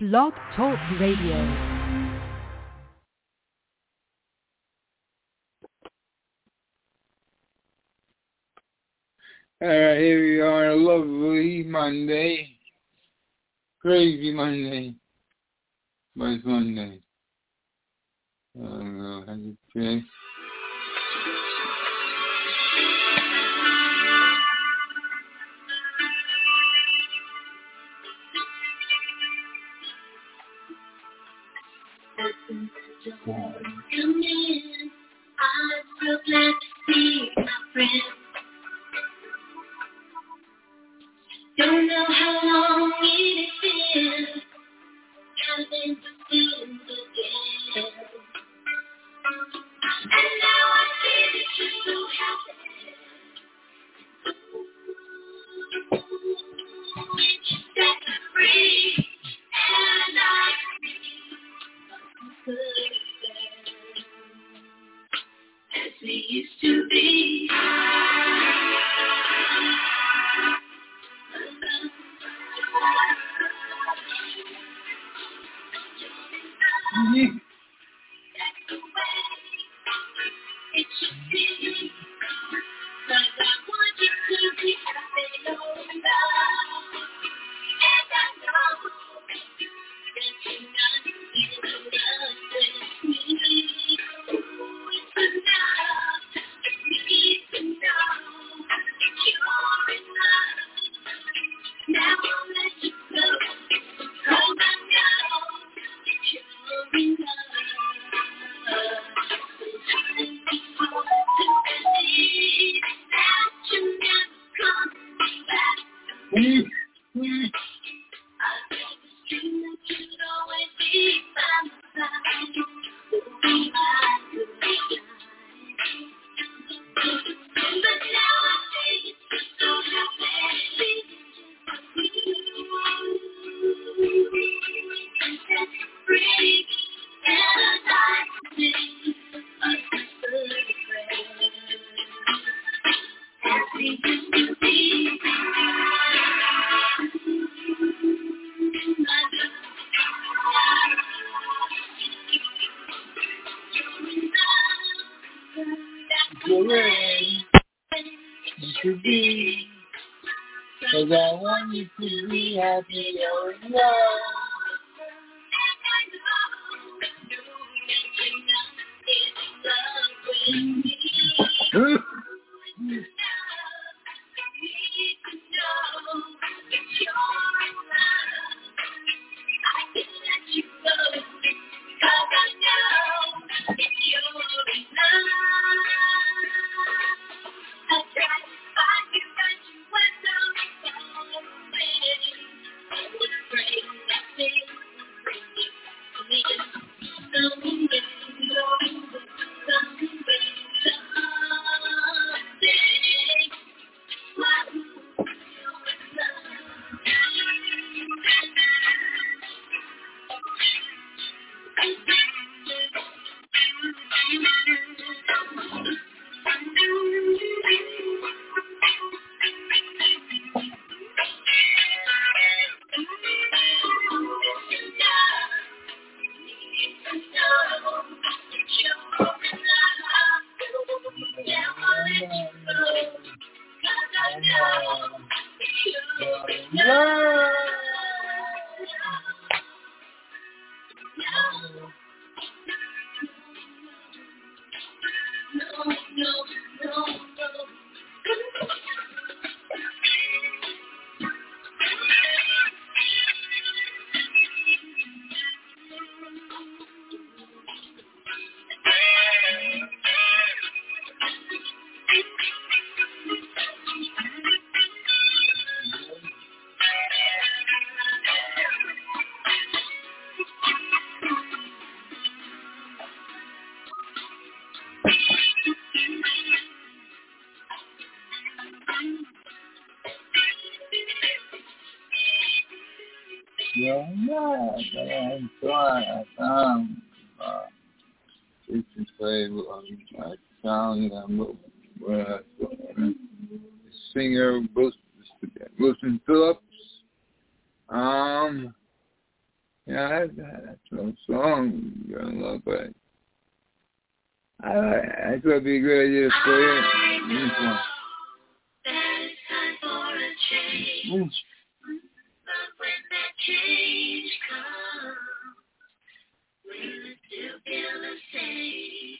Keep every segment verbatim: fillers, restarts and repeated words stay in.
Blog Talk Radio. All right, here we are, a lovely Monday. Crazy Monday. But it's Monday. I don't know how to say. Come in, I'm so glad to see my friend. Don't know how long it has been, having to feel again. And now I see that you're so happy. You set me free, and I could as we used to be. Mm-hmm. That's the way it should be. Cause I want you to be happy, oh love. And I know that you're not in love with me. Ooh, it's enough for me to know that you're in love. Now I'll let you go, cause I know that you're in love. Sometimes before to believe that you never come back. Mm-hmm. I thought it was true that you'd always be by my side. Be my good guy. But now I see you're so happy. And that's free. And I sing a simple prayer. As we used to be. The way you should be, cause I want you to be happy, oh love. You're not, I'm trying, I'm uh, it's in favor of my sound, I'm uh, singer Wilson Phillips. Um, Yeah, that's, that's a song you're gonna love, but I, I thought it'd be a good idea to play it. This one. It's time for a change. Mm. But when that change comes, will it still feel the same?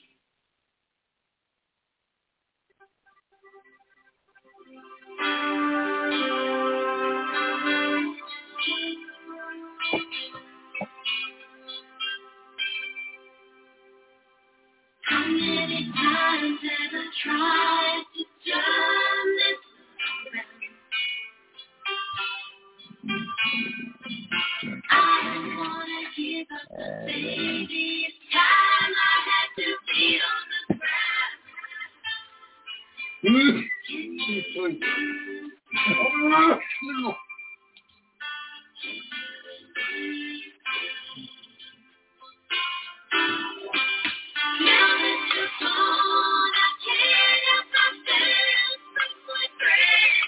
How many times have I tried to turn this around? I don't wanna give up the baby. It's time I had to be on the ground. Can you Oh, no. Now that you're gone, I can't help myself from my friend.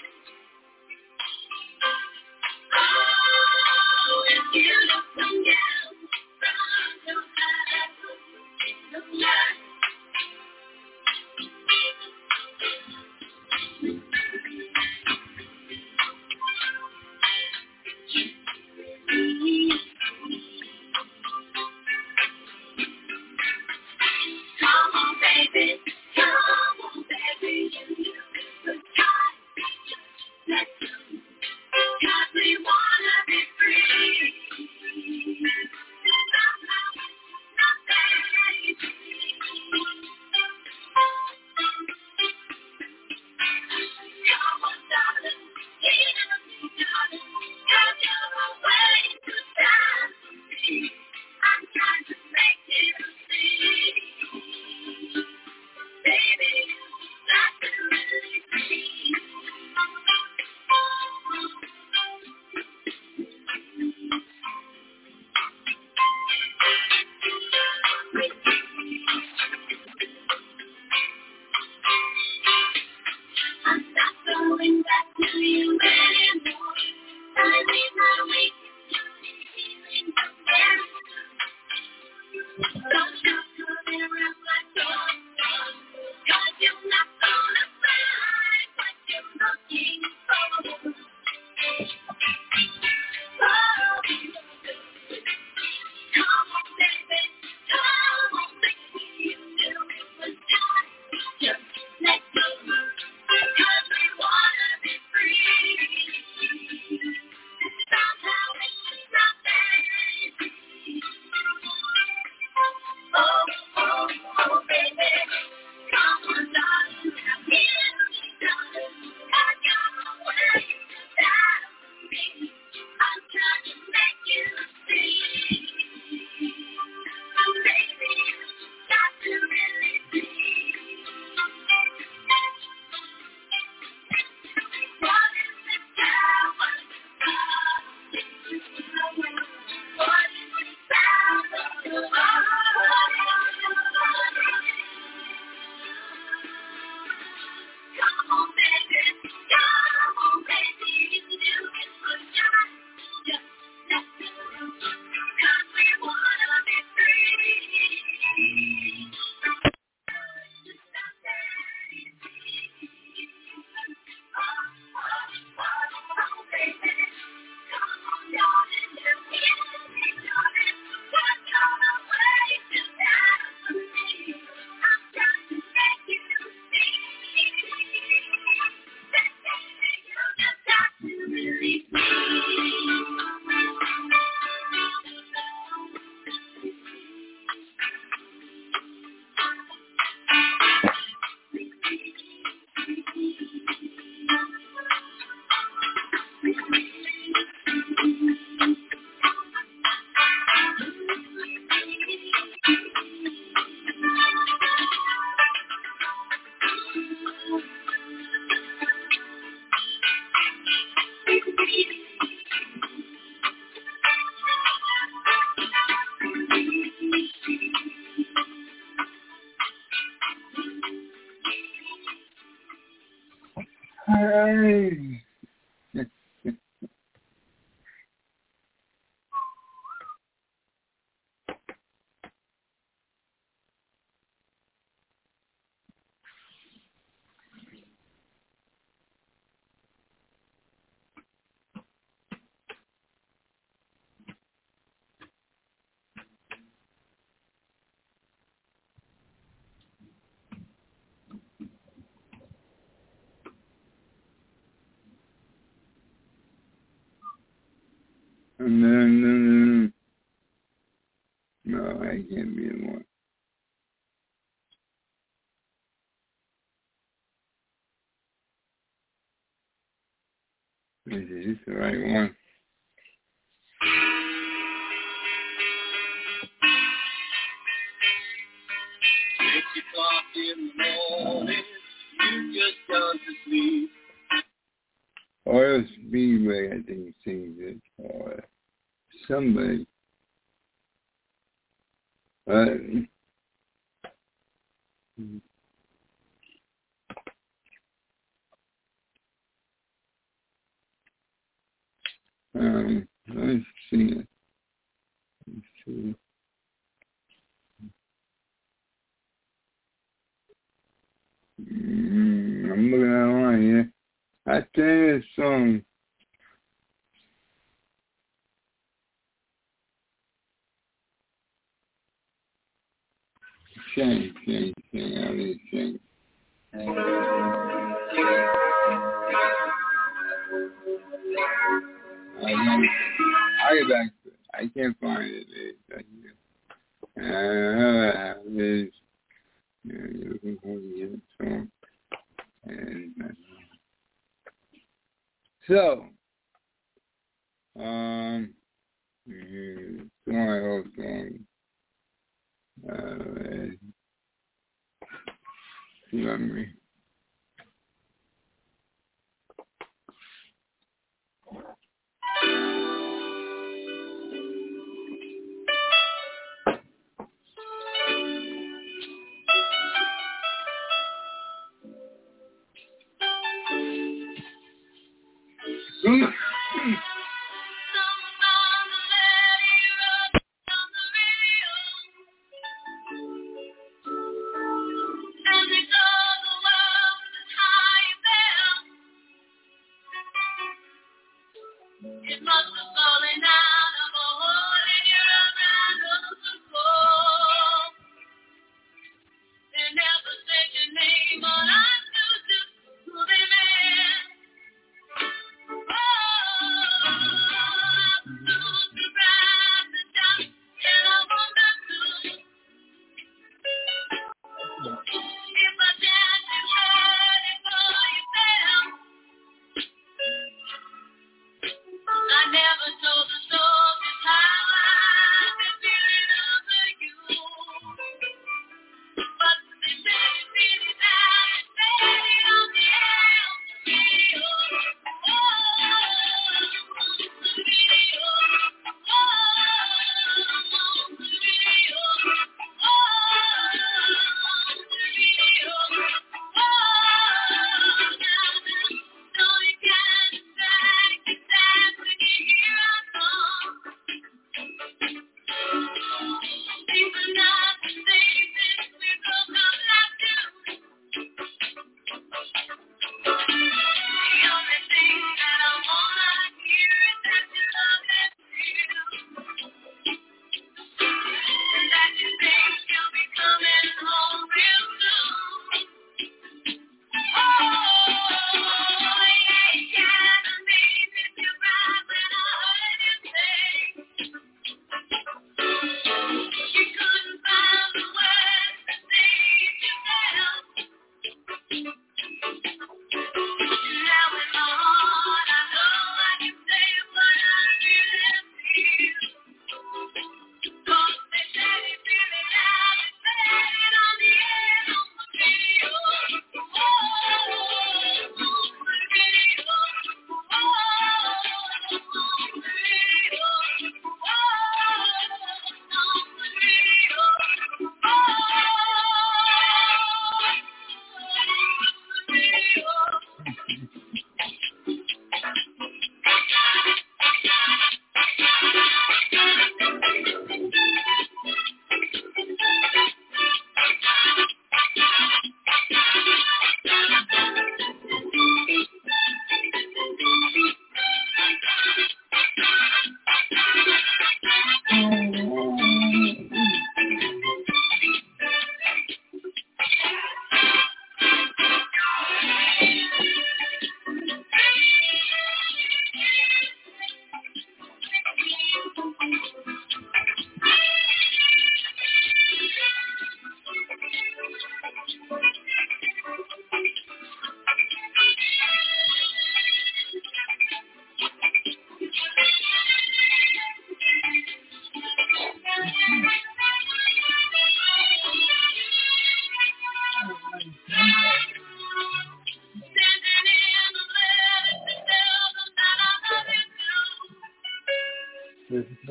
Oh, if you don't come down from your high in the light. Come on, baby, come on, baby, you knew it was time. Let's go, 'cause we wanna be free. Somehow it's not that easy. Come on, darling, hear me, darling, 'cause you're way too fast for me. I'm trying to make you see. Baby, you got to really see. I'm not going back to you anymore. I leave my weakness to be feeling very good. Don't you come around my door, 'cause you're not gonna find what you're looking for. Oh, come on, baby, come on, baby, you knew it was time. Just let go, 'cause we wanna be free. Somehow it's not that easy. Oh, oh, oh, baby, come on, darling, now hear me, darling. I got a way to die for me. I'm trying to make you see. Baby, you got to really see. What is the power of love? What is the power of love? Come on, baby, come on, baby, you knew it was time. Just let go, 'cause we wanna be free. It's not that easy. Oh, oh, oh, oh, baby, come on, darling, you hear me, darling. Got your way to die for me. I'm trying to make you see. Baby, you just got to really Hey. no, no, no. No, I can't be the one. Is this the right one? Six o'clock in the morning, you just gone to sleep. Oil Speedway, I think, sings it. Or somebody. Uh, um, let's see. Let's see. Mm, I'm looking at one here. I think this song. Shame, shame, shame. I really shame. I don't. I get back to it. I can't find it. It's right here. Uh, there's. Yeah, you're looking for the song. And uh, so, um, mm, so my whole song. Uh, memory.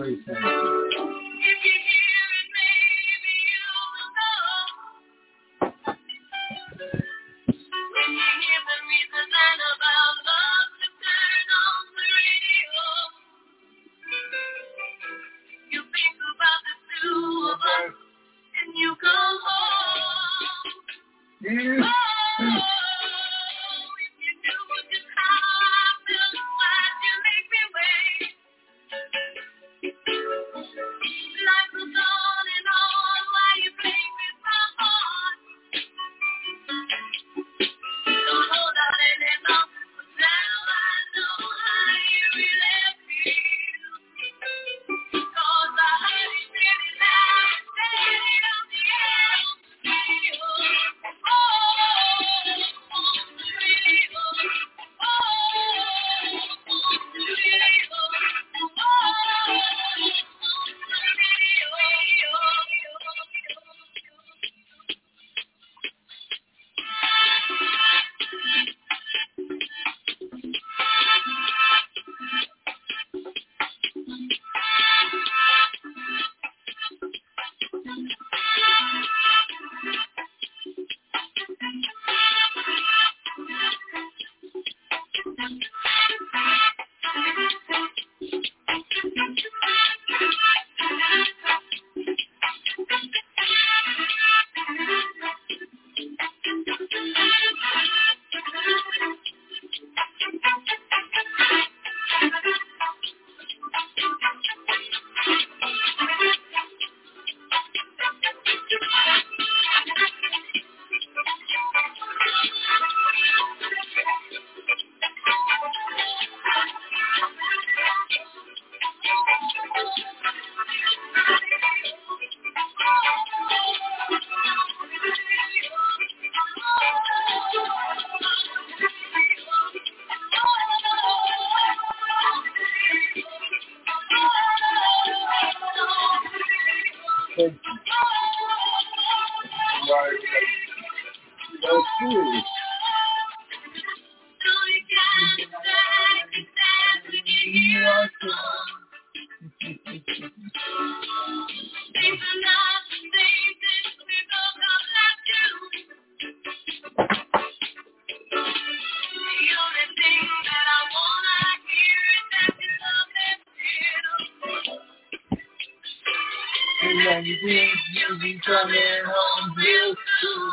voice. If you hear it, maybe you will know. When you hear the reason and about love to turn on the radio, you think about the two of us and you go home. Yeah. Oh, if you knew just how I feel, why'd you make me wait? Life goes on and on while you play with my heart. Don't hold out any love, but now I know how you really feel. 'Cause I heard it really loud, standing on the radio. Oh, on the radio. Oh, on the radio. Thank you. Right. That's cool. So you can't stand, stand when you hear a song. Things are not the same since we broke up last June. The only thing that I wanna hear is that you love me still. And then you think you'll be coming home real soon.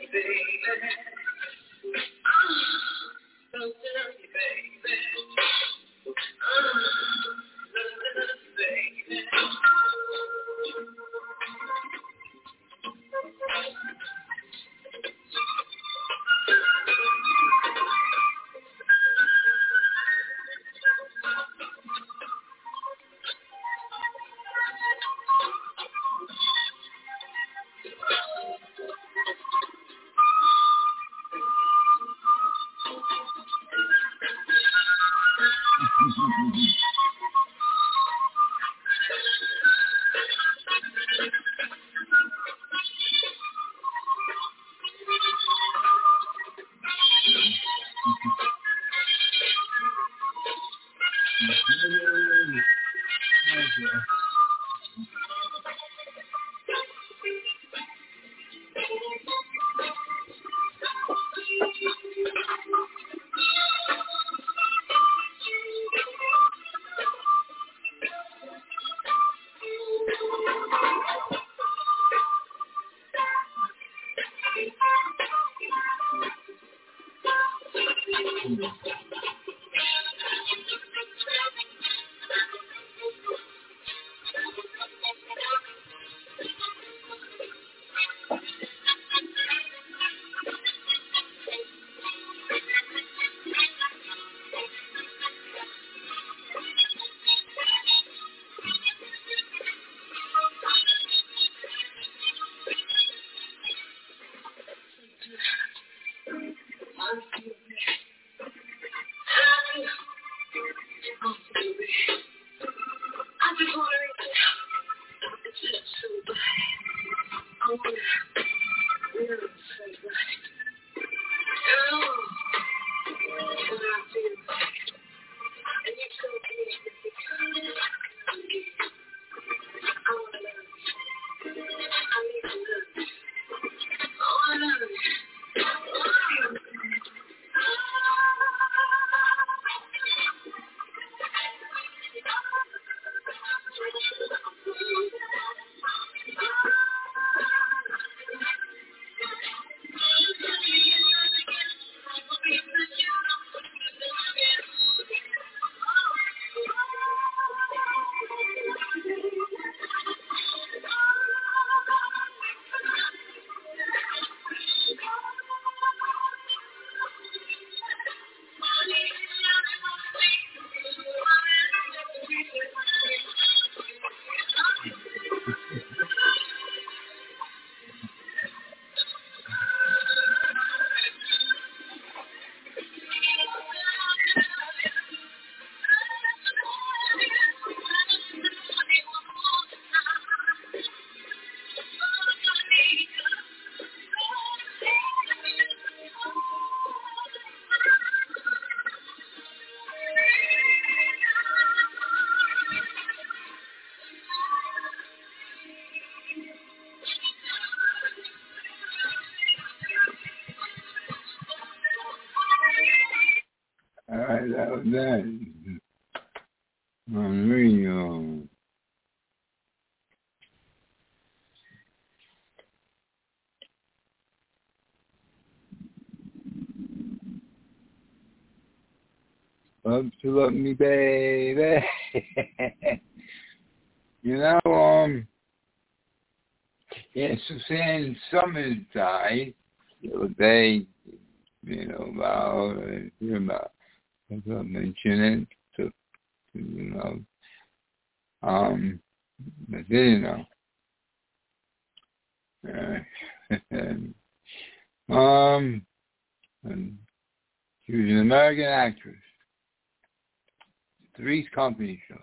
Alright, that was that. On radio. Love to love me, baby. You know, um, yeah, Suzanne Summers died the other day. You know, about, uh, about, I mention it, to, you know, um, I didn't know. Uh, um, and she was an American actress. Three's Company show.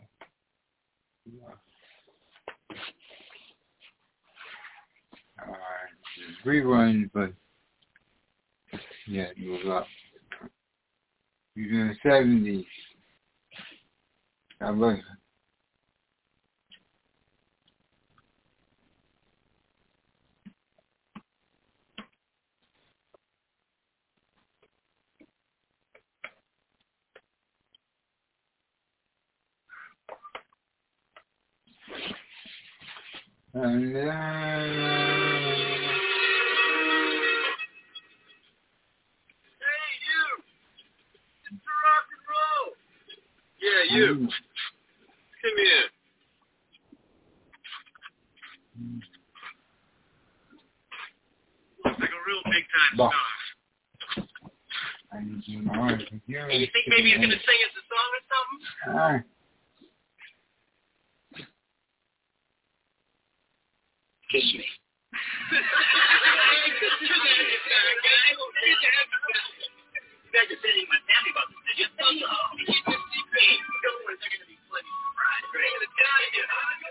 Uh, reruns, but yeah, it was up. She was in the seventies. God bless her. And, uh, you. Mm. Come here. Looks like a real big-time star. I need you more. And you think maybe he's going to sing us a song or something? All right. Kiss me. Good to have you back, guy. Good to have you back. You guys are sending my family about this. Did you tell you? Oh, you just see me. Don't worry, they're going to be plenty surprised. They're going to get out of here.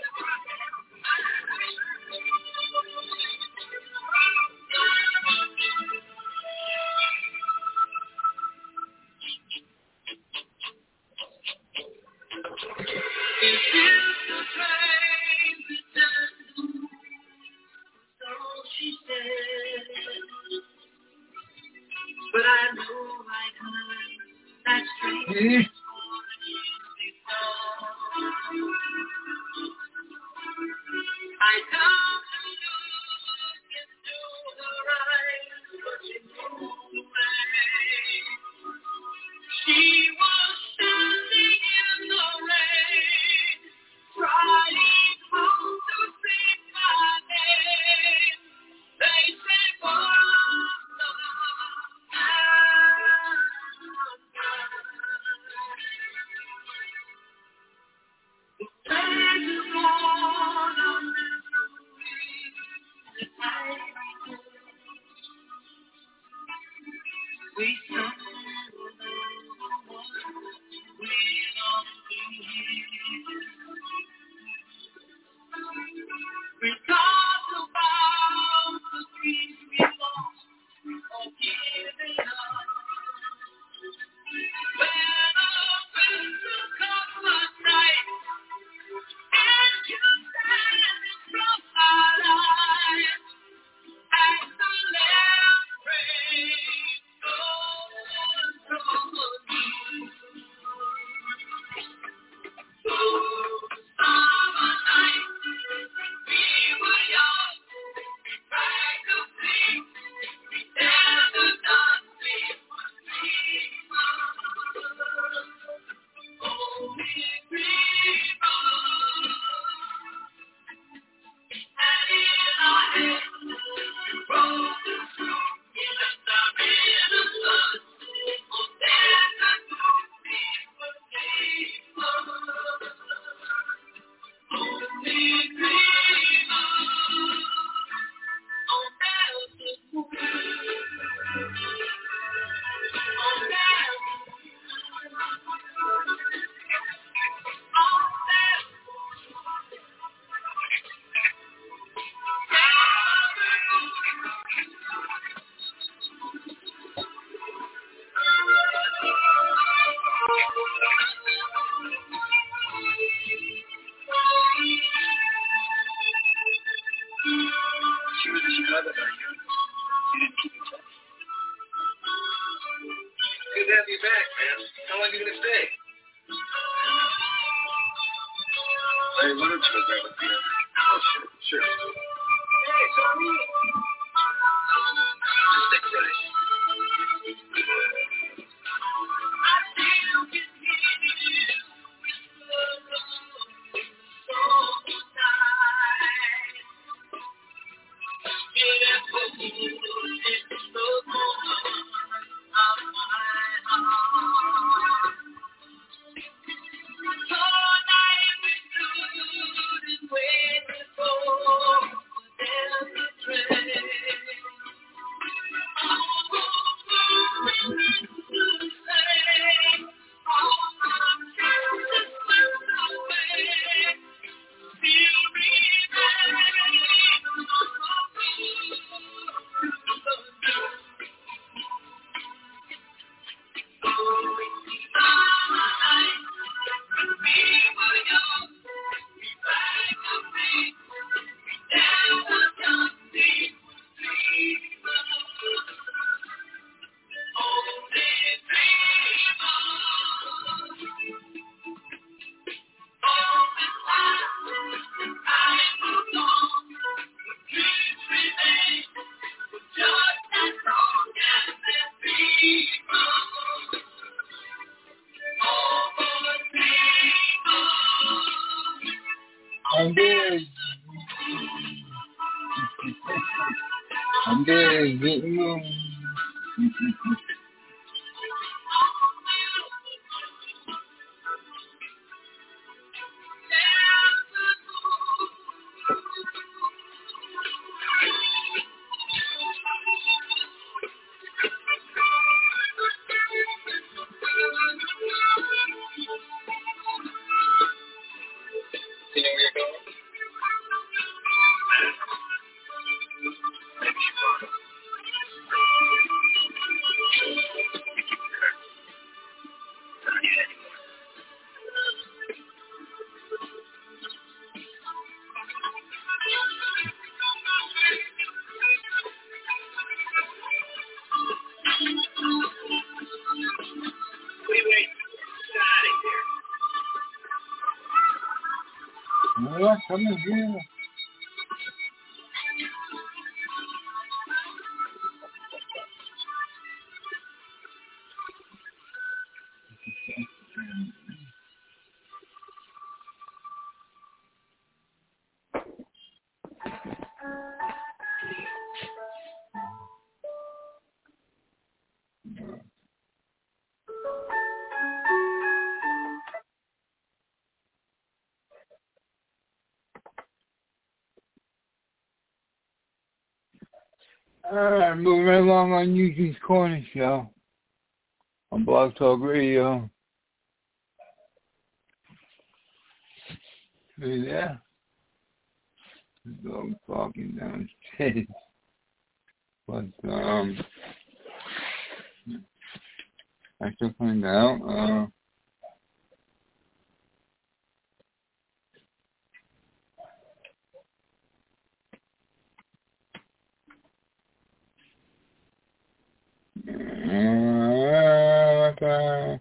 But I know I could. That's true. I come to look into her eyes, but she moved away. She was standing in the rain, trying hard to sing my name. They say, Wanda, we We talk about the dreams we lost or giving up. When a winter comes at night and you stand in front of my life and the lamp rays goes through me. Summer night, we were young, right to sleep, never done before sleep. Only dreamers, and in our heads, rose the truth, just a bit of sun, oh, there's a truth before sleep. Only dreamers, oh, there's the truth, oh, there's Good to have you back, man. How long are you going to stay? I wanted to grab a beer. Oh, sure, sure. Hey, Tommy. Just stick right. I still can hear you so tight. Get up for you, it's so cold of my heart. All night we stood and waited for the train. 안 돼, 이게, 음. What? Come in here. Alright, moving right along on Eugene's Corner Show on Blog Talk Radio. See there? The dog talking downstairs. But, um, I still find out, uh, uh,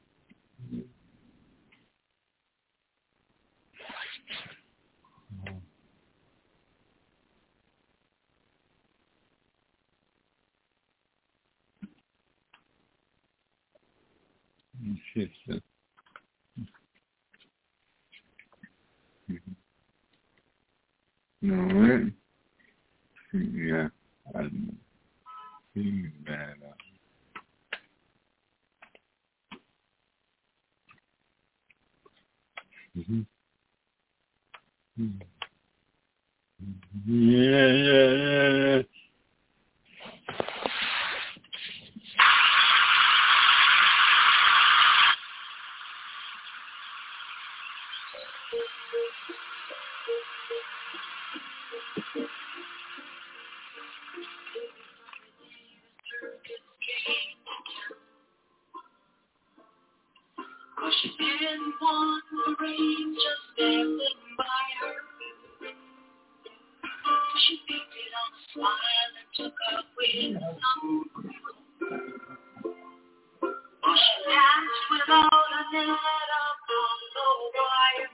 shit, shit. Alright. Yeah, I'm feeling bad. Mm-hmm. Yeah, yeah, yeah, yeah. She didn't want the rain just standing by her. She picked it up, smiled, and took up with some. She danced without a net upon the wire.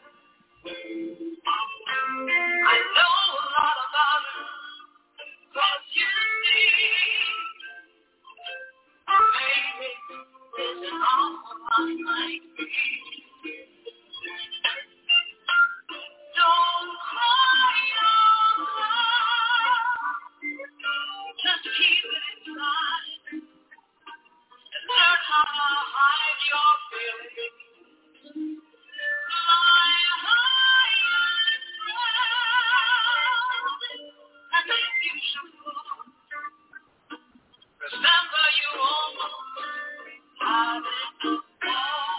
I know a lot about her, 'cause you see, baby, there's an awful lot like me. Don't cry, don't cry. Just keep it inside and learn how to hide your feelings. Fly high and proud, and if you should fall, remember you almost had it all.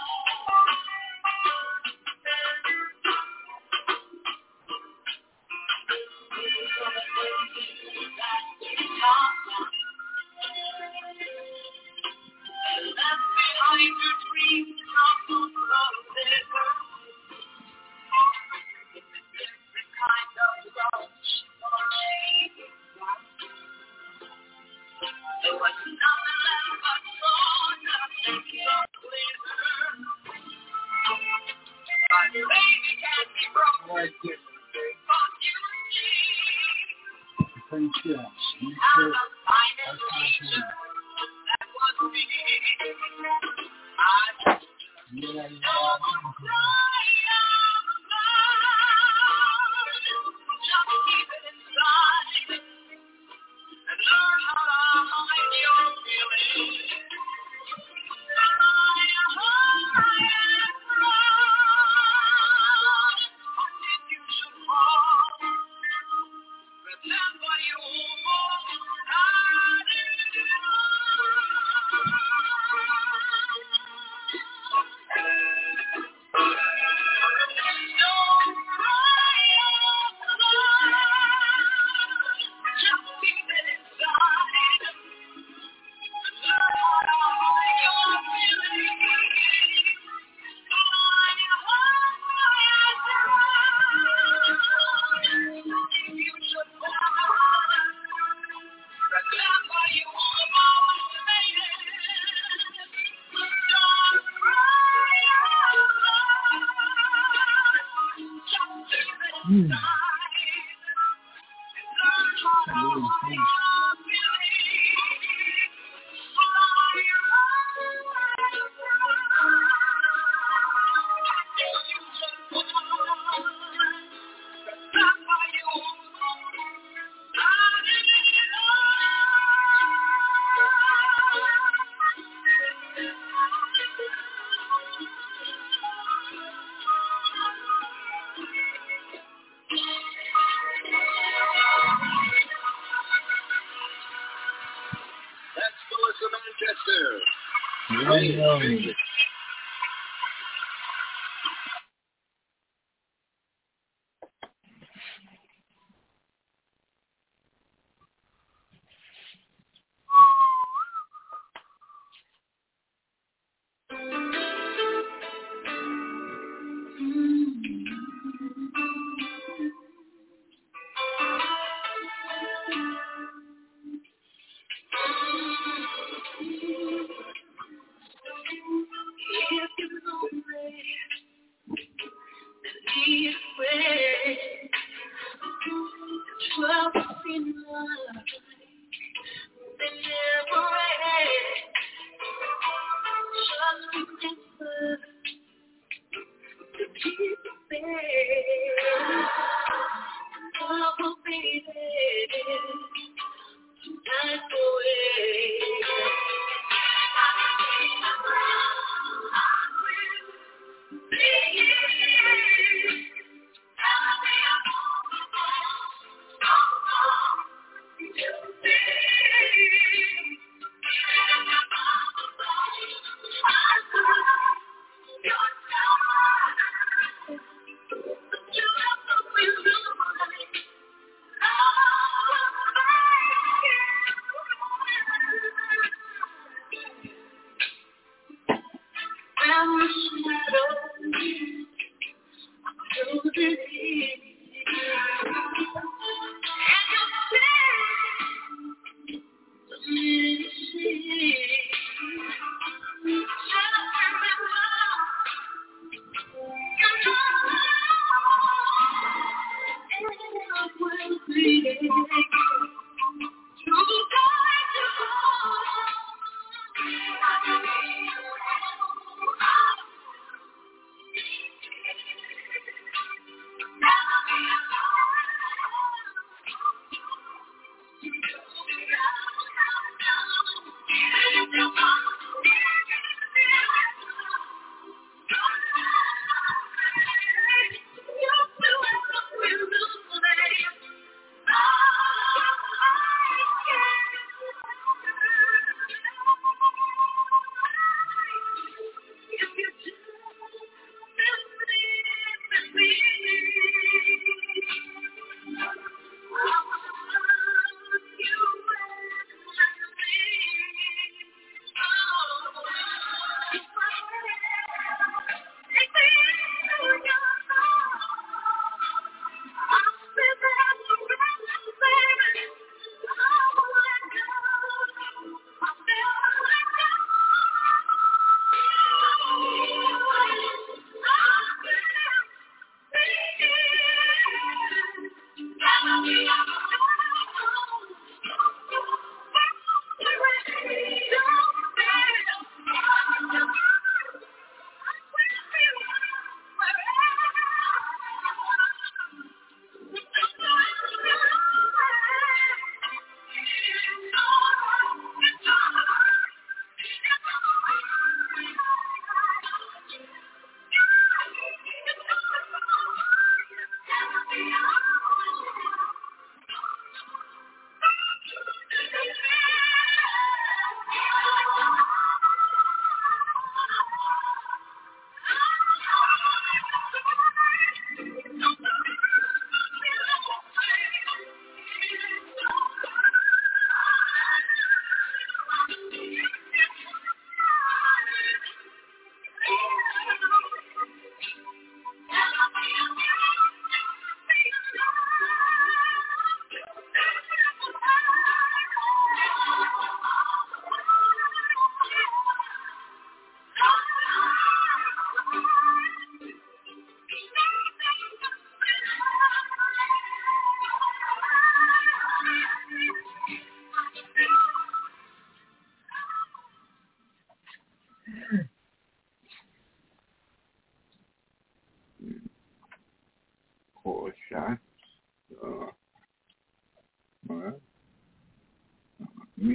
You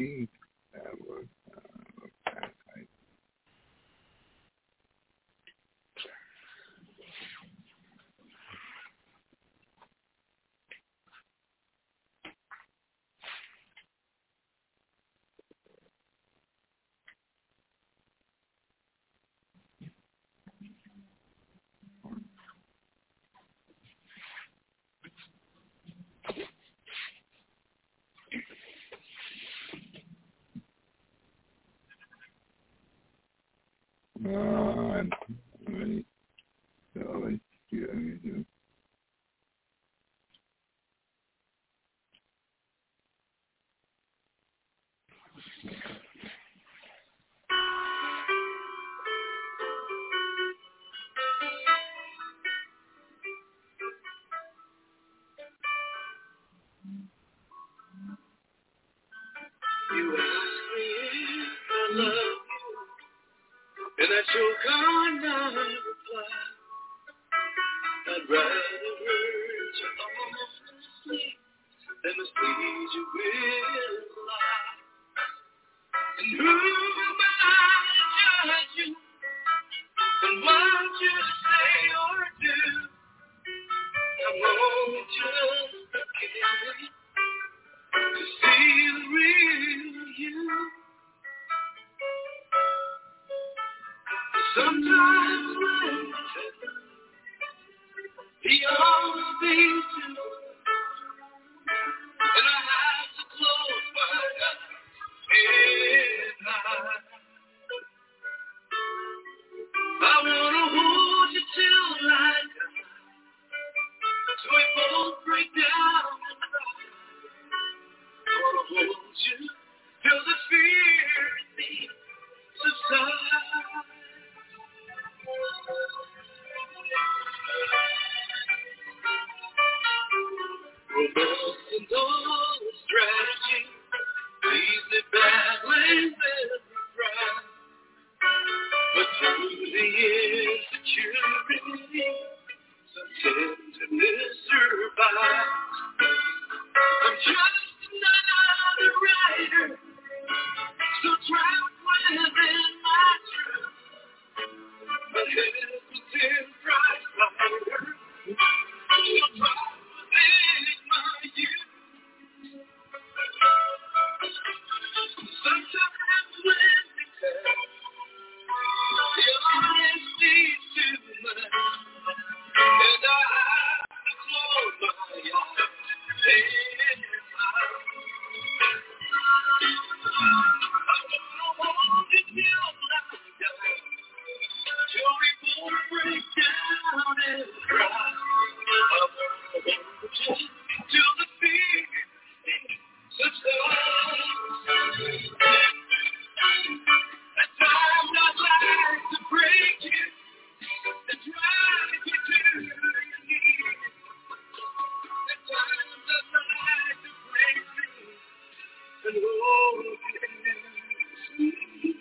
see. That was, uh, okay. Uh, I'm ready. So let's do everything. You ask me if I love you, and I choke on my reply. I'd rather hurt you honestly than mislead you with a lie. And who am I to judge you and what you say or do? I'm only just a kid to see the real you. Sometimes when the only thing to and I have to close my eyes and hide. I wanna hold you till I die, so we both break down and cry. I wanna hold you till the fear in me subsides. Romance and all the strategy leaves me back when there's a cry. But through the insecurity, some tenderness survives. I'm just another writer, so trapped within my truth. My hesitant prize fighter, so trapped within my youth. Sometimes when we tell the honesty's too much, and I have to close my eyes and hide. I wanna hold you till I die, till we both break down and cry. I wanna hold you till the fear subsides. At times I'd like to break you and drive you to your knees. At times I'd like to break you and hold you.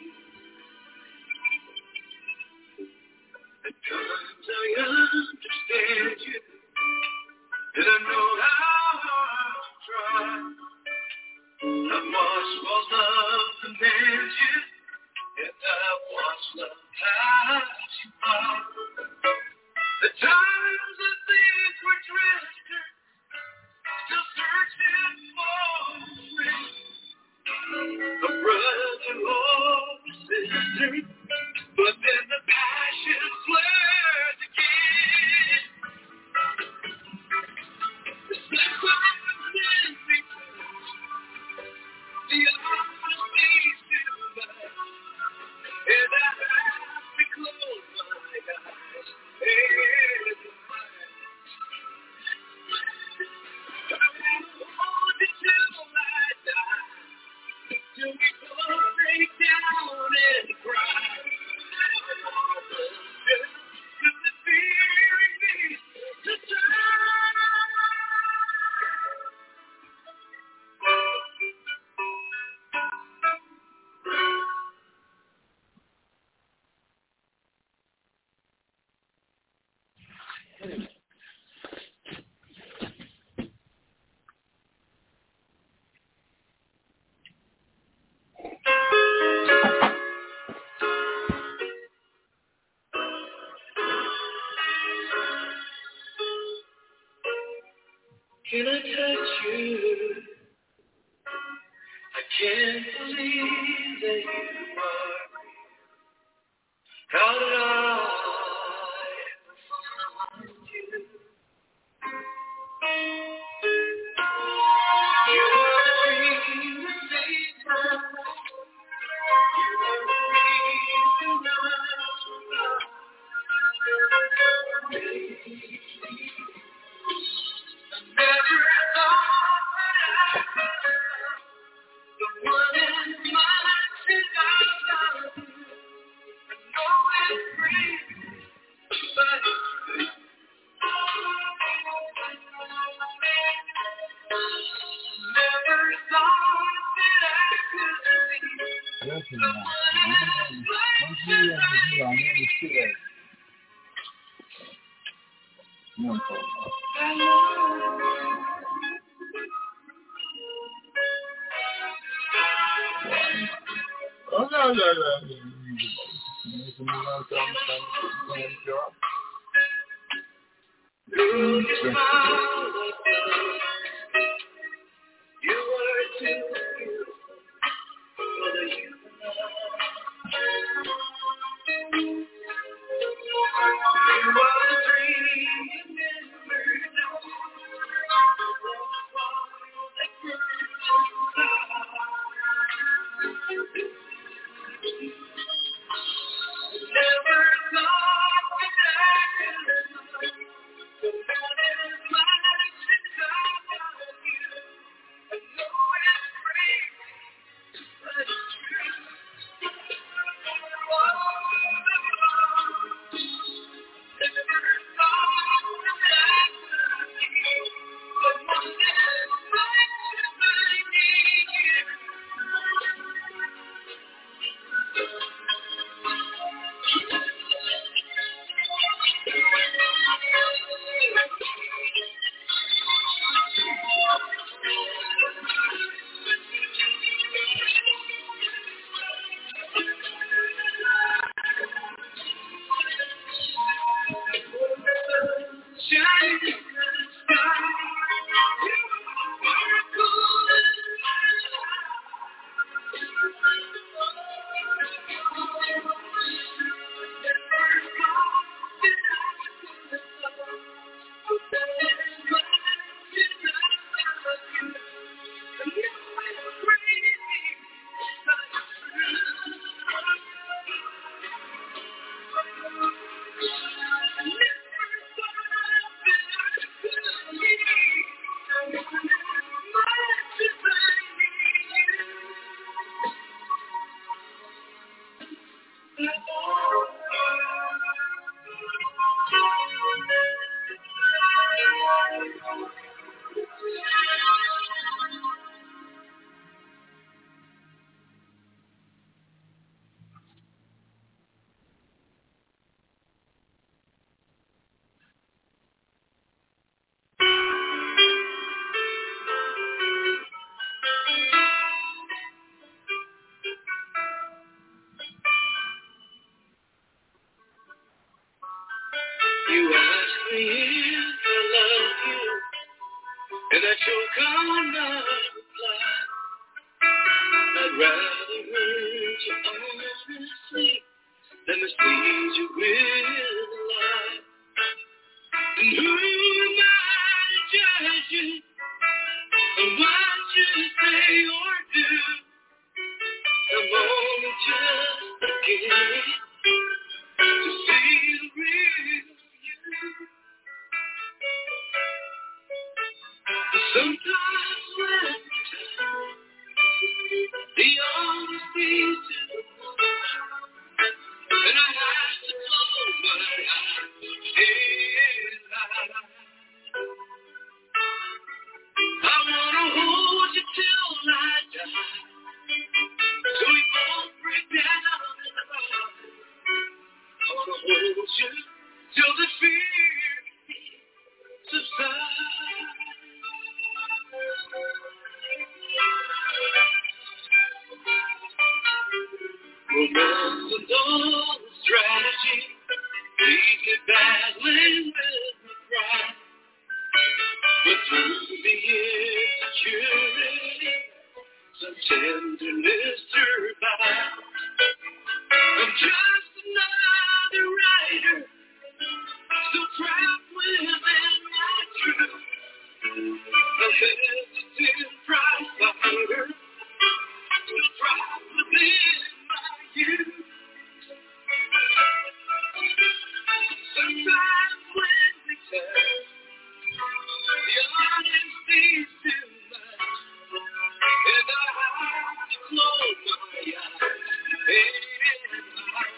At times I understand you, and I know how hard to try. I've watched false love command you, and I've watched love pass you by. The times I think we're drifting, still searching for a friend, a brother or a sister, but then the passion flares again. Sometimes when we touch, the honesty's too much, and I have to close my eyes and hide. I wanna hold you till I die, till we both break down and cry. I wanna hold you till the fear in me subsides. can't believe that you are. How did I find you? You are the dream that saves my life. You are the reason I never thought that I could love the one as much as I love you. I know it's free, but it's true. Never thought that I could be the one as much as I love you. Oh, no, no, no. Through your smile, you were too beautiful for the human eye. You are the dream you never know. That burns inside. Never thought that I could love the one as much as I love you. I know it's crazy, but it's true. Oh, never thought that I could be the one as much as I need you. Shining in the sky, you are cool as you ask me if I love you, and I choke on my reply. I'd rather hurt you honestly than to see you with a lie. And who am I to judge you on what you say or do? I'm only just beginning to see the real you. Sometimes when the honesty's too much, and I have to close my eyes and lie. I wanna hold you till I die, so we both break down and cry. I wanna hold you till the fear subsides. Romance and all the strategy leave me battling with my pride. But through the insecurity, some tenderness survive. I'm just another writer, still trapped within my truth. A hesitant prize fighter, still trapped within my youth. Sometimes when we touch, the honesty's too much, and I have to close my eyes and hide.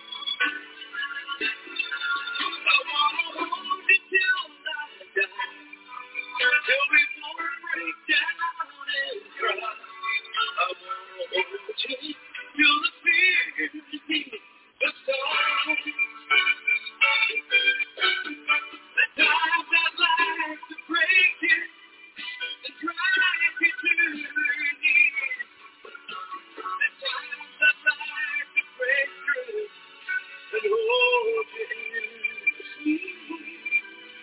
I wanna hold you till I die, till we both break down and cry. I wanna hold you till the fear subsides. The times I'd like to break you and drive you to your knees. The times I'd like to break through and hold you in the sleep.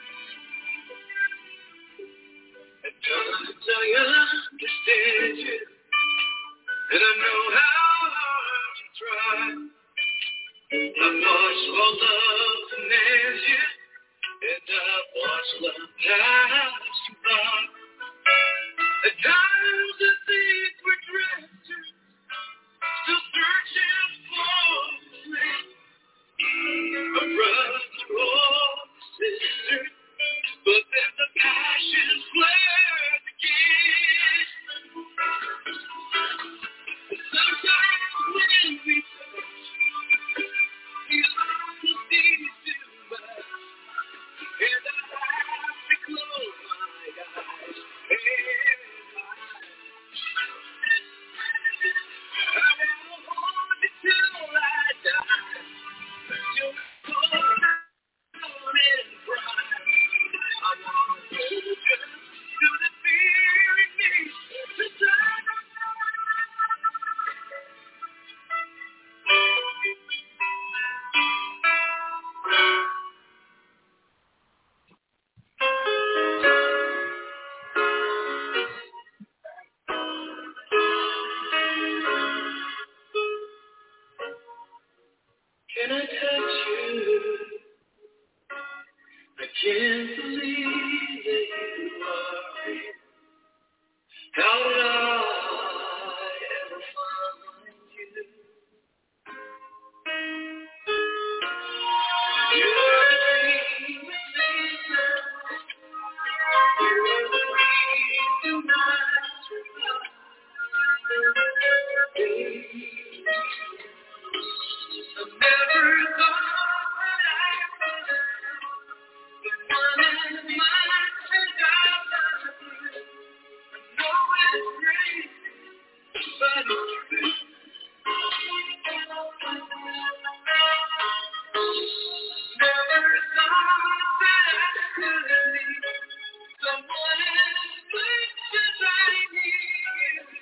At times I understand you, and I know how hard you try. I've watched all love command you, and I've watched love pass you by. At times I think we're drifters, still searching for the land. A brother or a sister, but then the passion flares again. Sometimes when we touch, the honesty's too much, and I have to close my eyes and hide. I will hold you till I die, till we go down and cry. I want to hold you till the fear in me subsides. Can I touch you? I can't believe that you are here. How did I ever find you? You're the dream that saves us. You're the reason that's enough. I never thought that I could have the one in my life I love you. I know it's great, but it's true. Never thought that I could meet someone as much as I need you.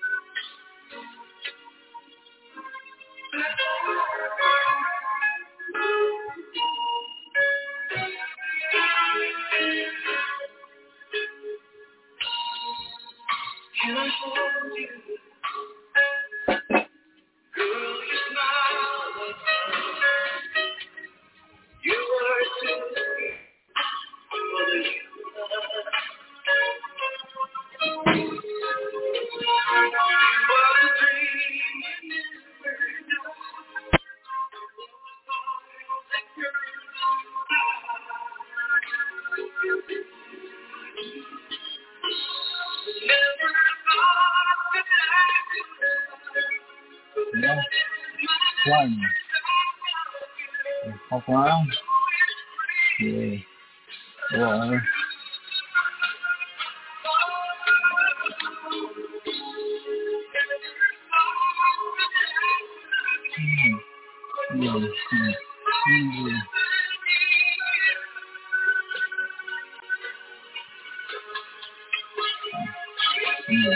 Can I hold you? Girl, you smile like that. You are too sweet for the human. What a dream you never know. That girl never thought that I could. Yeah. One. Hop around. Yeah. One. Mm. Yeah. Mm. Mm. Yeah.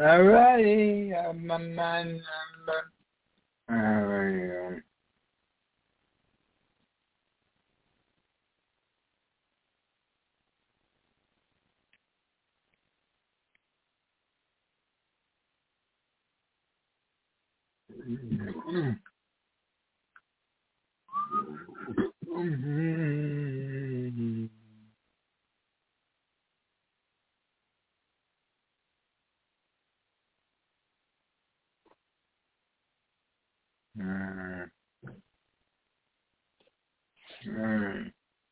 Alrighty, I have my mind number. Alrighty. Mm-hmm. Mm-hmm. Mm. Mm.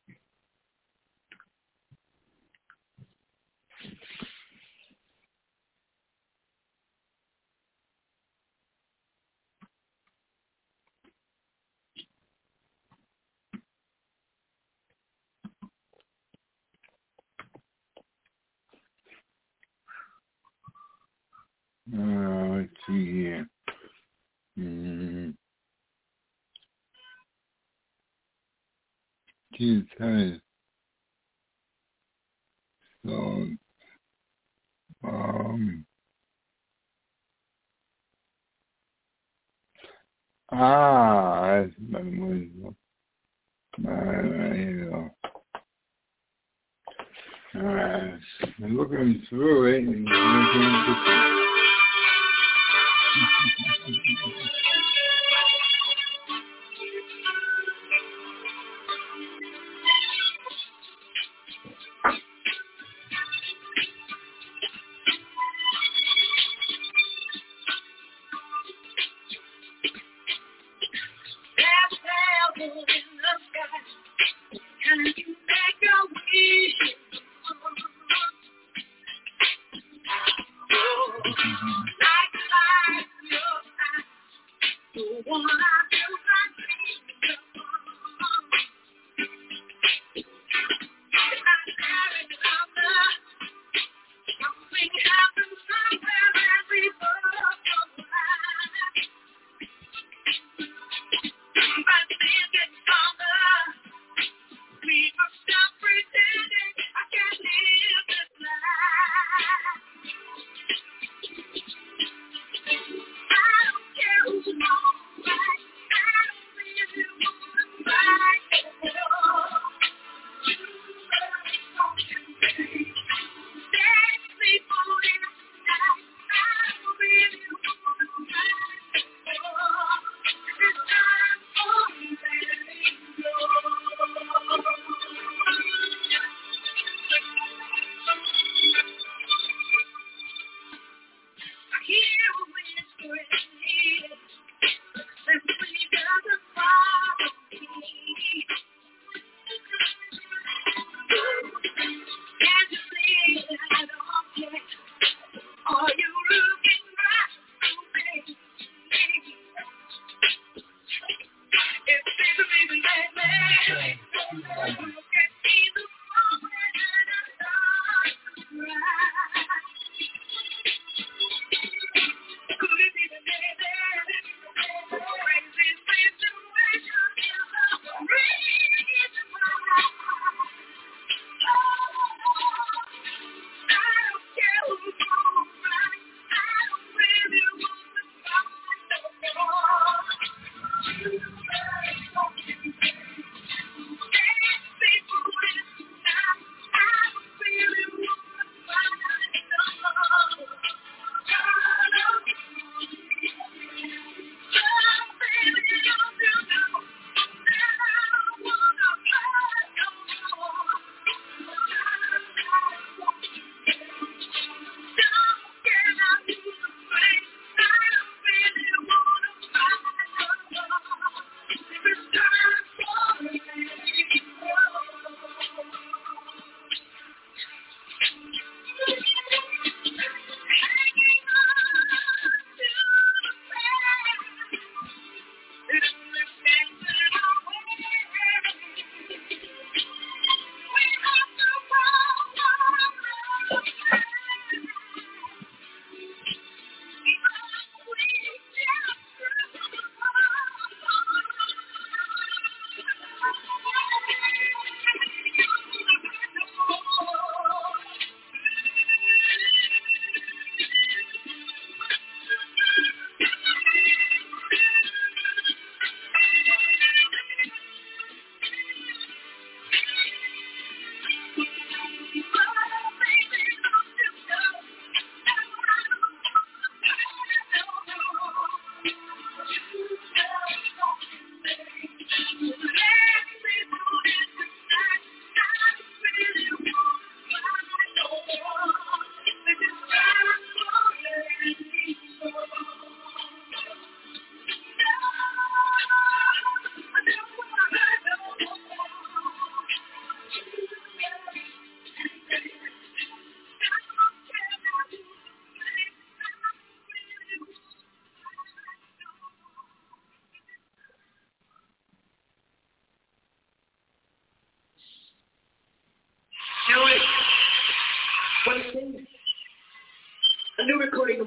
Uh, let's see here. Mm. Jesus. So, um, ah, that's my wisdom. Alright, here we go. Alright, I'm looking through it and looking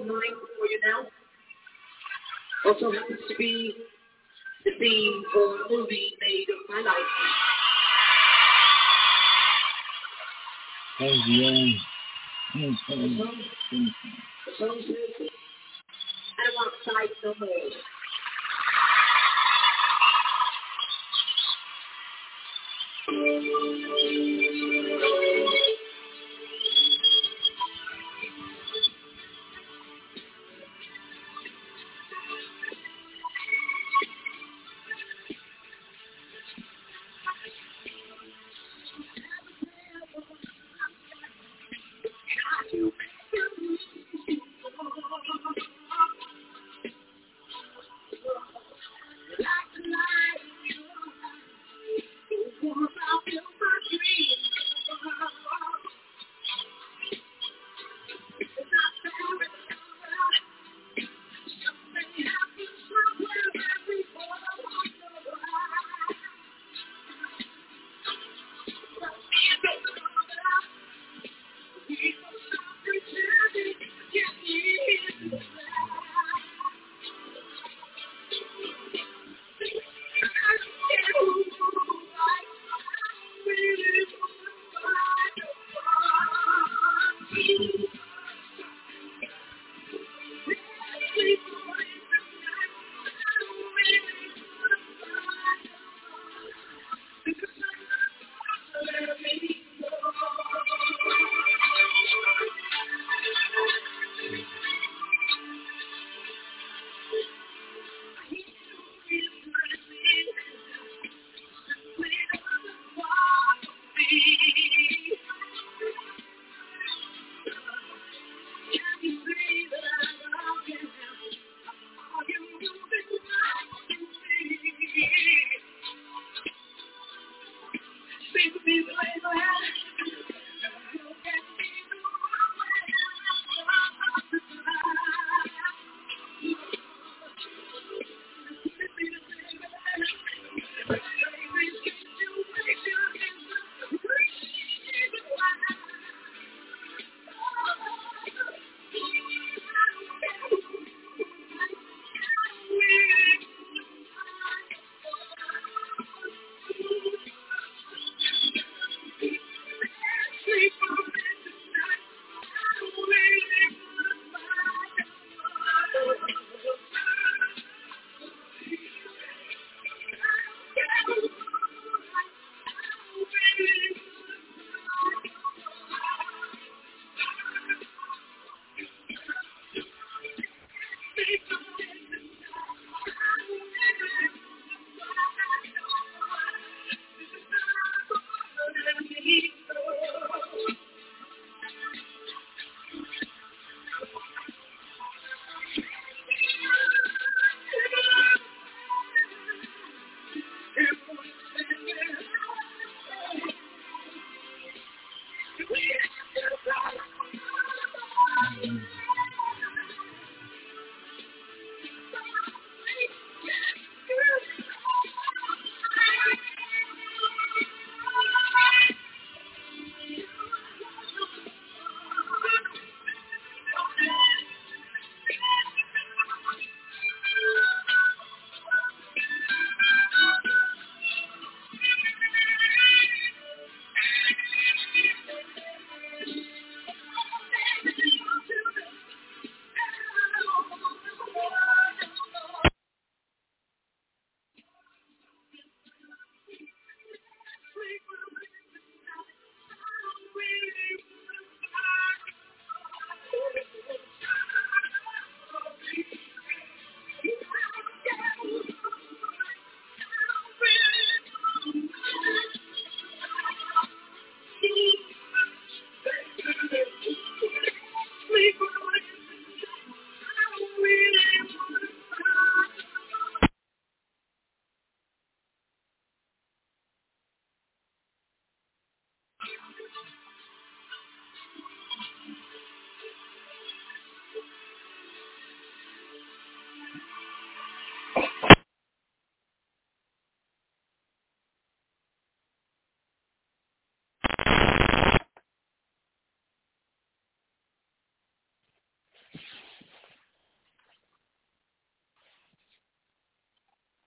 mind for you now. Also happens to be the theme for a movie made of my life. Oh, yeah. The song, the song says, I'm outside no more.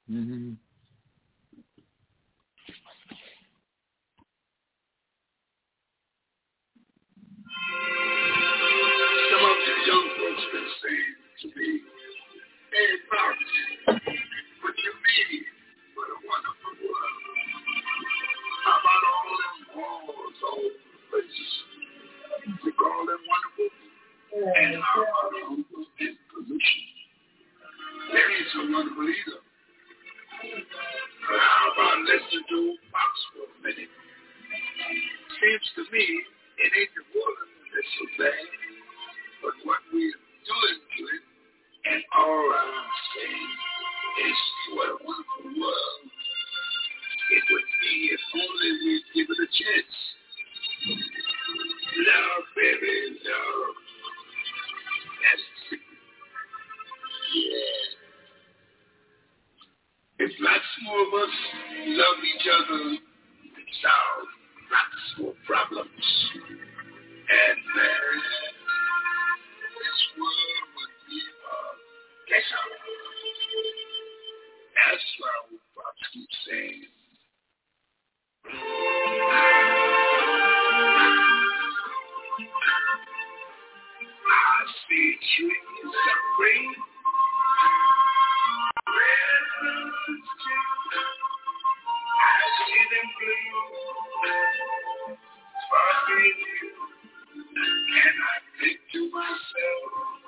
Mm-hmm. Some of you young folks been saying to me, hey, Pops, what you mean? What a wonderful world. How about all them walls, all the places? You call them wonderful? And how about all those big pollution? That ain't so wonderful either. But how about listening to Pops for a minute? Seems to me it ain't the water that's so bad, but what we're doing to it, and all I'm saying is what a wonderful world it would be if only we'd give it a chance. Love, baby, love. That's the secret. Yeah. If lots more of us love each other, we can solve lots more problems. And then this world would be a pleasure. That's why old Pops keep saying. I see trees of green, red roses too. I see them blue, sparkling blue, and I think to myself,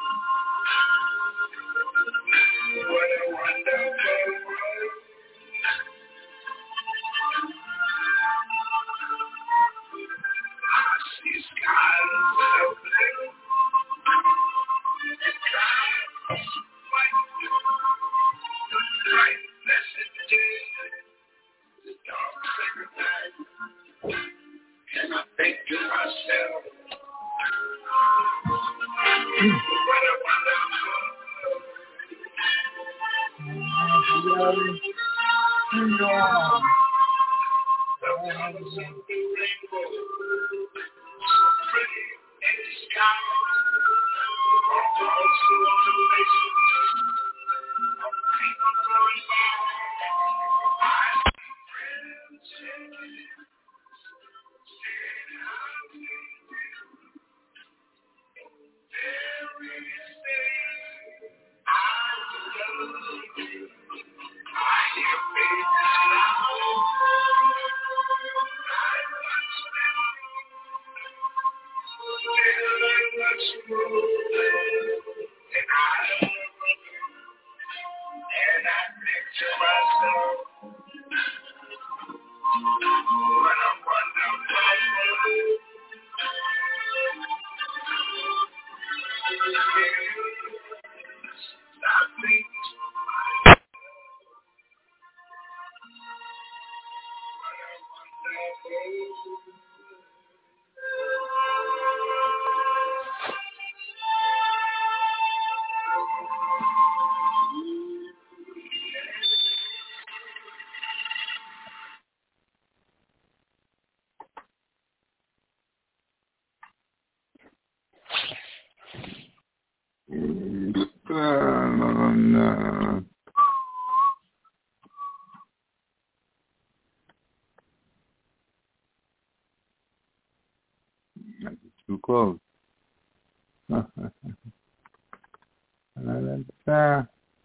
what a wonderful world. I see skies so blue, and clouds white, the bright blessed day, the dark sacred night, and I think to myself, what a wonderful world. The colors of the rainbow, so pretty in the sky, are also on the faces of people going by. I see friends shaking, saying how they do. Every day I love you. I hear babies cry. I watch them grow. They watch grow. And I love you. And I think to myself, what a wonderful world. I think Oh, no. That's too close. uh,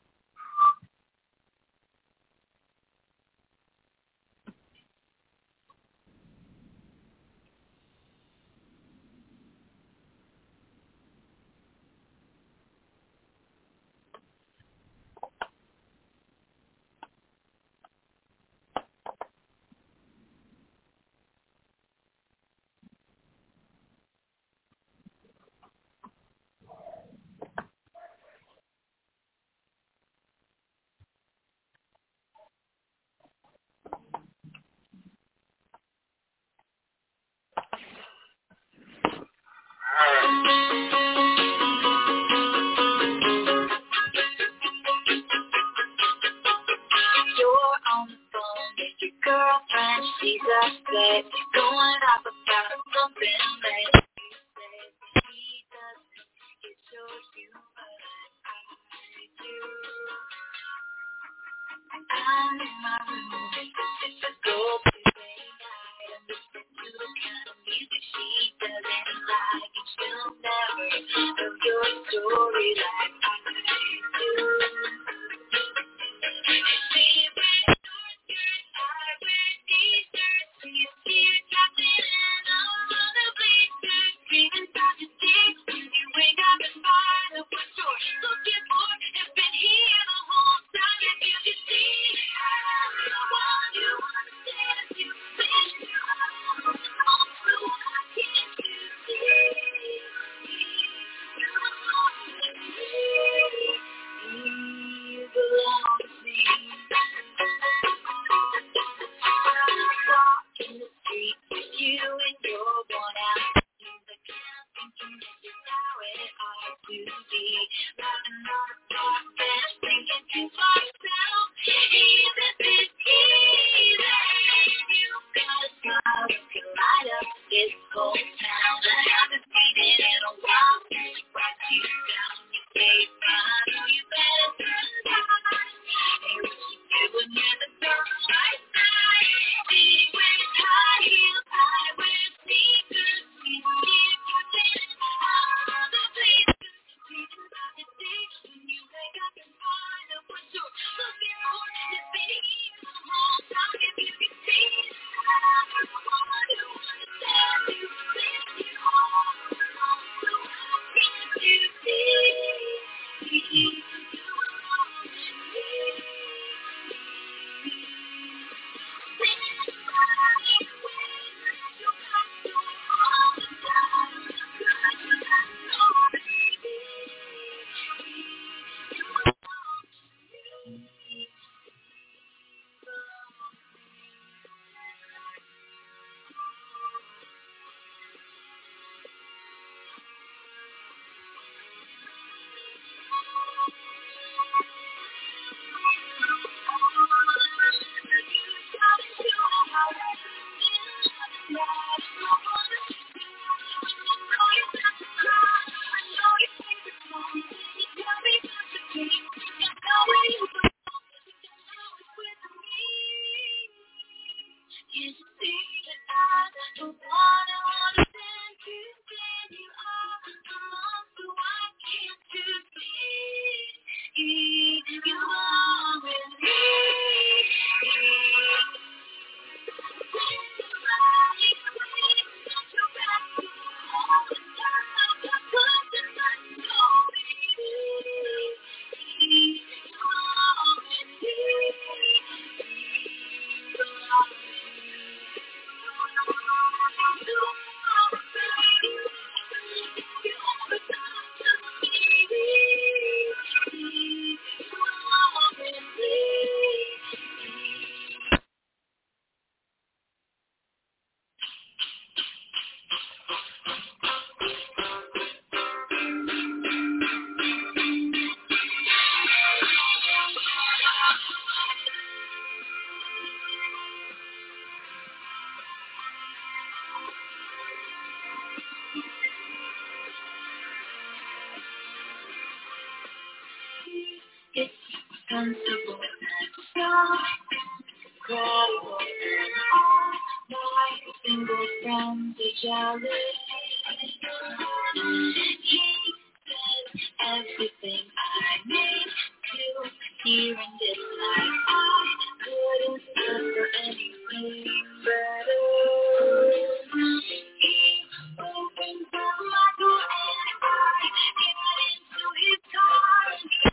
you're on the phone with your girlfriend. She's upset. You're going off about something that you said. He doesn't get your humor. I do. I I'm in my room. It's a go-to night. I listen to the kind of music she doesn't like. And she'll never know your story like I do. She wears short skirts, I wear t-shirts. She's here, captain, and all of the bleachers. Dreaming about the day when you wake up and find the one door looking for has been here the whole time. If you could see, I'm the one you understand. You think you are, so why can't you see? You belong to me. You belong to me. Walk in the street with you and your worn out. The kind thinking this is how it ought to be. Riding on a park bench, thinking to myself, isn't this easy? You've got a smile that can light up this whole town. I haven't seen it in a while since you brought you down. You say, I know you better turn back. Hey, what you doing near the sunlight side? She wears high heels, I wear sneakers. She's here, captain, all the places. Dreaming about the day when you wake up and find the one you're looking for has been here the whole time. If you could see, I'm the one who understands you. Lift you all along, so why can't you see? You belong to me. You see that I don't wanna understand you when you are alone, so why can't you see? You are with me. Somebody please don't you back to all the time. Good to not know me. You are with me. You are with me. It's comfortable and soft, incredible and all my single friends are jealous. He says everything I need to hear in this life. I couldn't suffer anything better. He opens up my door and I get into his car.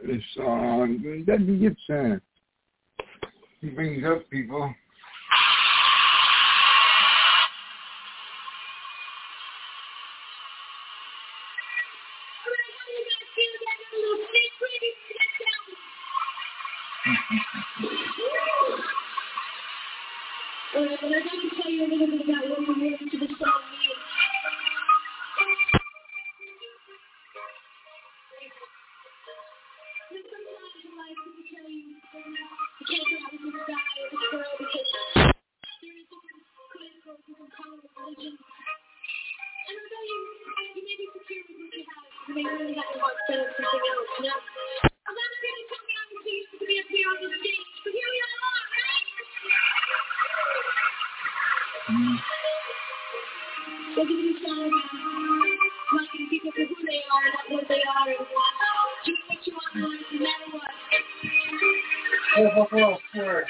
this song. Debbie Gibson. He brings up people. Alright, but I'd like to tell you a little bit about what the lyrics to the song mean. There's sometimes in life people tell you you can't go out with this guy or this girl because there is different political, different color, religion. And although you, you may be secure with what you have, you may really have your heart set on something else, you know? A lot of people tell me I was too used to be up here on the stage, but here we all are, right? Mm. We'll give you a song about liking people for who they are, not what they are, and doing what you want in life, no matter what. Oh, oh, oh, sure.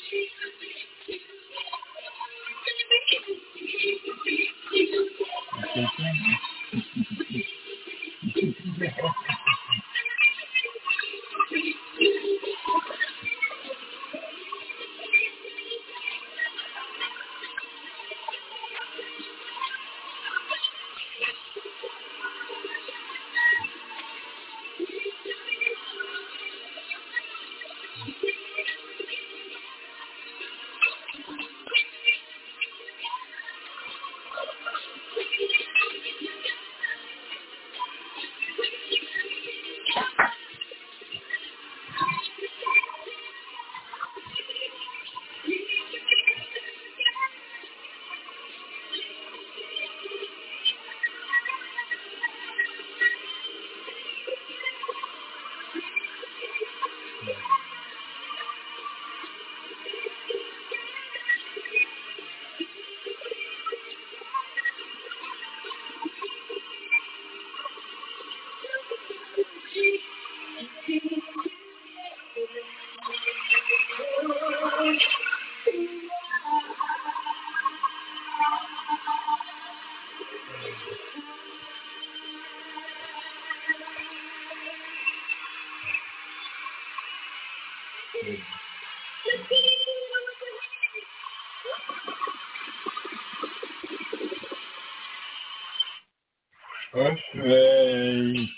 Okay.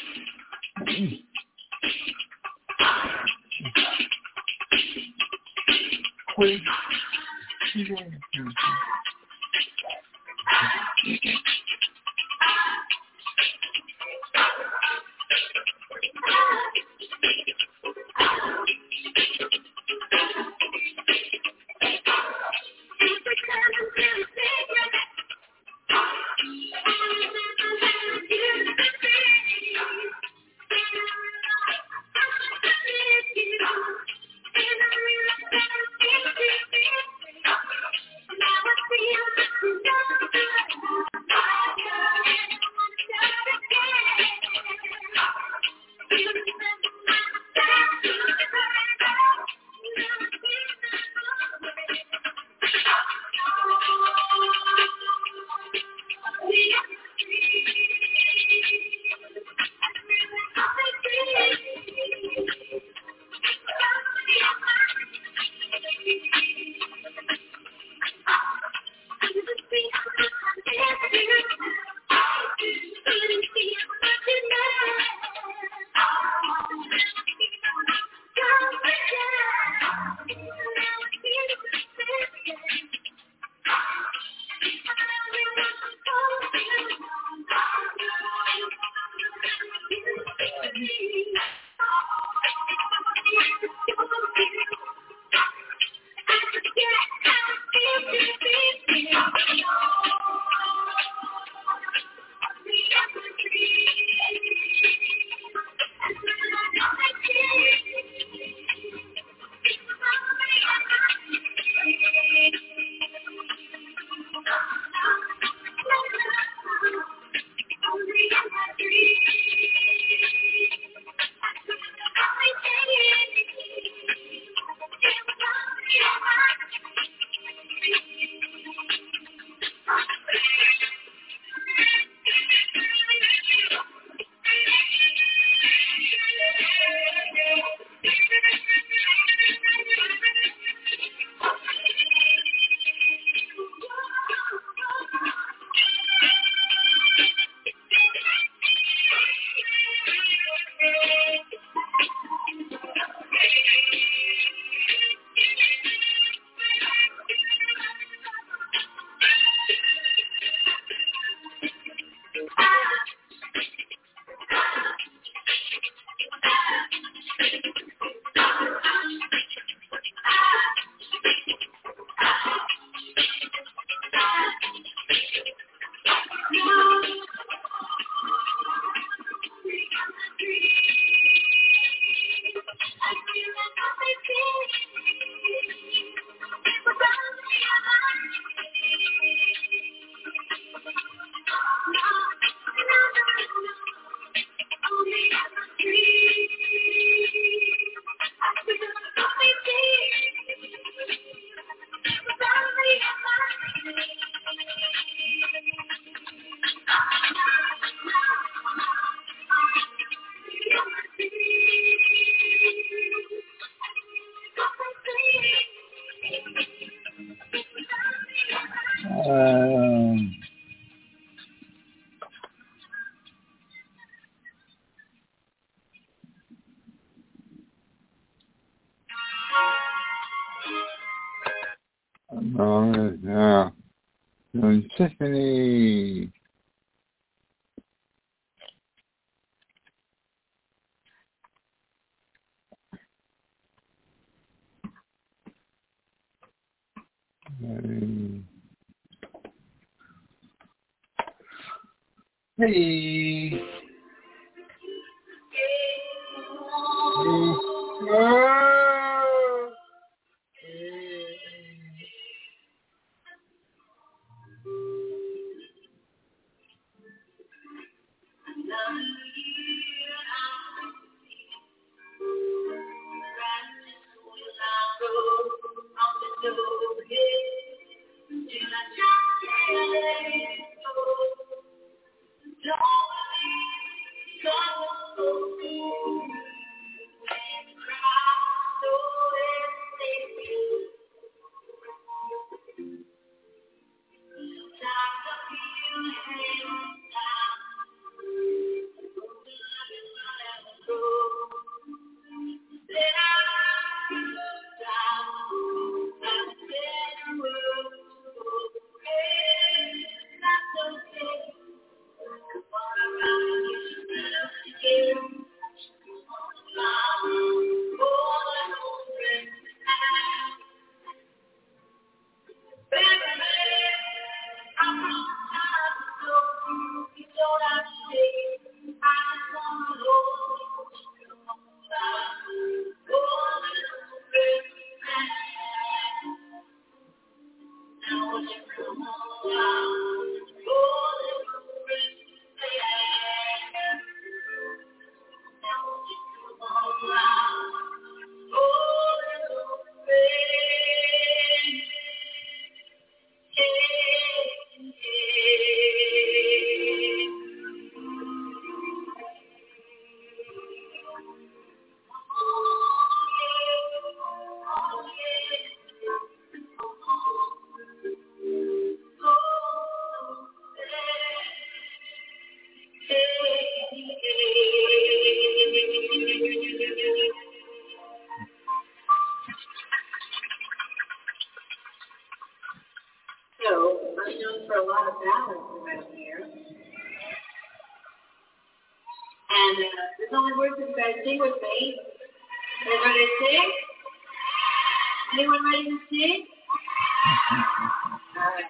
Quick. Um, no, no, no, Tiffany. Um, Hey. Oh. And uh, there's only words that you guys sing with me. Everybody sing? Anyone ready to sing? All right.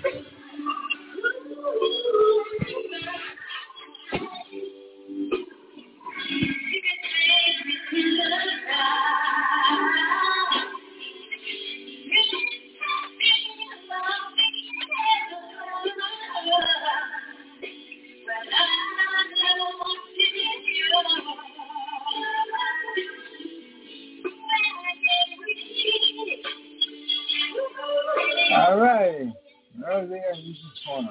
All right. Another thing I use this corner.